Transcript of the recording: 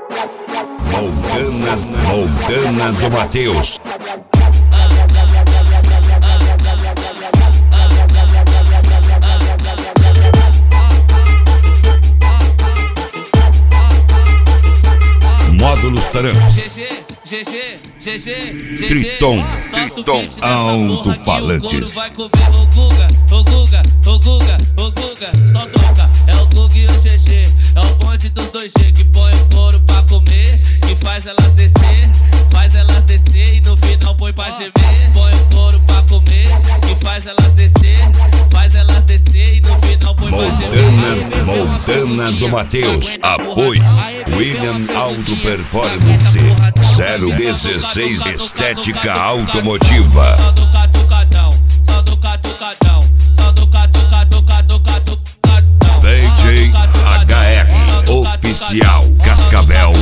Montana do Matheus. Módulos Tramps. Triton Alto-Falantes. Vai comer o Guga, só toca. É o Guga e o GG, é o bonde dos 2G que põe o couro pra comer, que faz elas descer e no final põe pra gemer. Põe o couro pra comer, que faz elas descer e no final põe pra gemer. Montana do Matheus. Apoio William Auto Performance 016 Estética Automotiva. Só do catucadão, só do catucadão, só do catucadão. DJ HR Oficial Cascavel